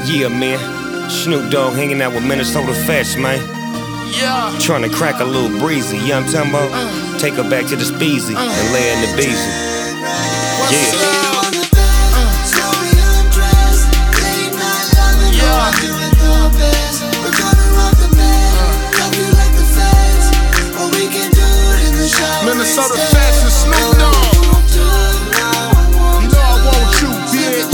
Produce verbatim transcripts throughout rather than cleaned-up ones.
Yeah, man. Snoop Dogg hanging out with Minnesota Fats, man. Yeah. Trying to crack a little breezy, you know what I'm talking about? Uh, Take her back to the speezy uh, and lay her in the beezy. Yeah. Minnesota Fats and Snoop Dogg. You know I want you, bitch.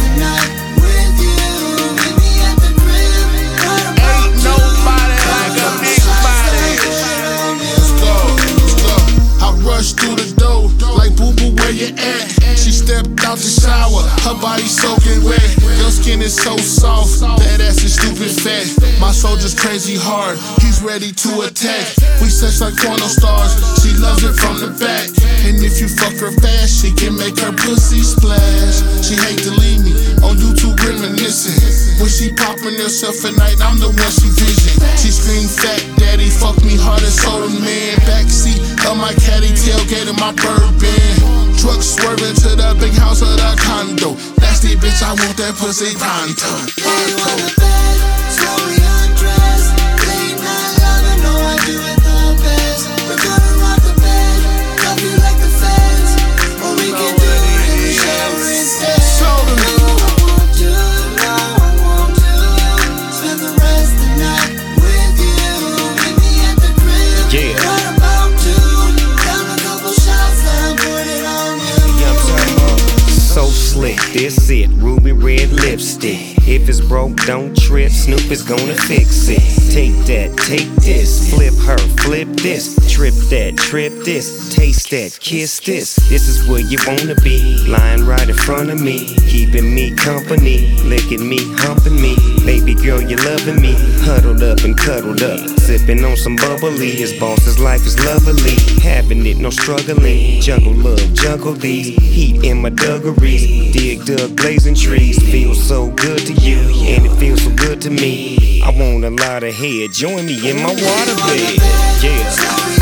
Ain't nobody like a big body. Let's go, let's go. I rushed through the door like boo boo, where you at? She stepped out the shower, her body soaking wet. Your skin is so soft, that ass is stupid fat. My soldier's crazy hard, he's ready to attack. We sex like porno stars, she loves it from the back. And if you fuck her fast, she can make her pussy splash. She hate to leave me on YouTube reminiscing. When she popping herself at night, I'm the one she vision. She scream fat daddy, fuck me hard as soda man. Backseat of my caddy, tailgate of my bourbon. Truck swerving to the big house of the condo. Nasty bitch, I want that pussy pronto. Hey, you on the bed, slowly undressed. Late night loving, know I do it the best. We're gonna rock the bed, love you like the feds. Or we can do it in the shower instead. No, I won't do, no, I won't do. Spend the rest of the night with you. Meet me at the crib, yeah. Right about to. Down a couple shots, then put it on you. You know what I'm talking about? So slick, this it, ruby red lipstick. If it's broke, don't trip, Snoop is gonna fix it. Take that, take this, flip her, flip this. Trip that, trip this, taste that, kiss this. This is where you wanna be, lying right in front of me. Keeping me company, licking me, humping me. Baby girl, you loving me, huddled up and cuddled up. Sipping on some bubbly, his boss's life is lovely. Having it, no struggling, jungle love, jungle these. Heat in my duggeries, dig dug blazing trees. Feels so good to you, and it feels so good to me. I want a lot of head, join me in my waterbed. Yeah.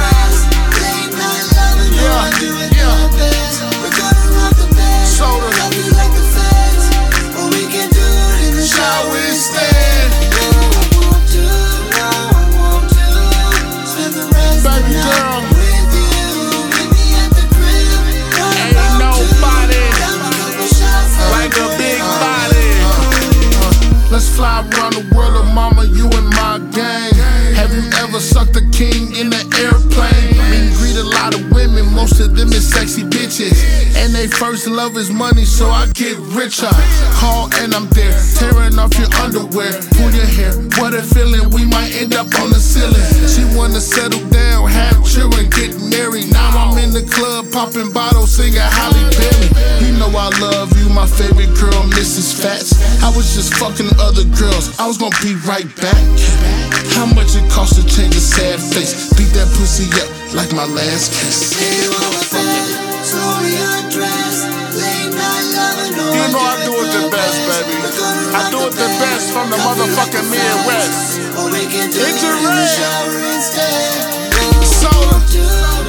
Let's fly around the world, oh mama, you and my gang. Have you ever sucked a king in the airplane? Meet and greet a lot of women, most of them is sexy bitches. And they first love is money, so I get richer. Call and I'm there, tearing off your underwear. Pull your hair, what a feeling, we might end up on the ceiling. She wanna settle down, have children, get married. Now I'm in the club, popping bottles, singing Halle Berry. You know I love you, my favorite girl, Missus Fats. I was just fucking other girls, I was gonna be right back. How much it cost to change a sad face? Beat that pussy up like my last kiss. You know I do it the best, baby. I do it the best from the motherfucking Midwest. It's a rain. Soda.